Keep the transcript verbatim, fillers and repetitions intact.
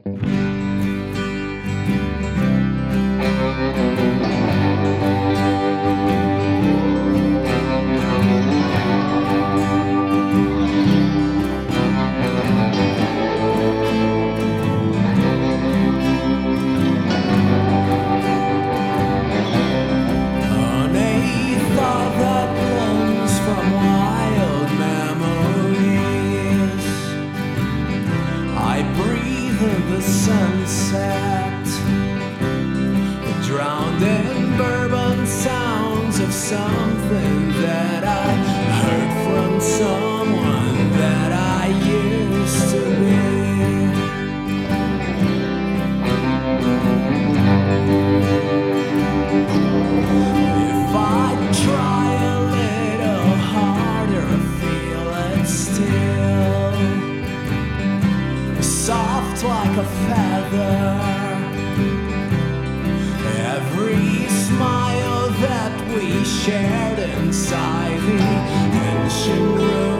The sunset, drowned in bourbon sounds of something that I heard from someone that I used to be. If I try a little harder, I feel it still soft like a feather. Every smile that we shared inside the ancient room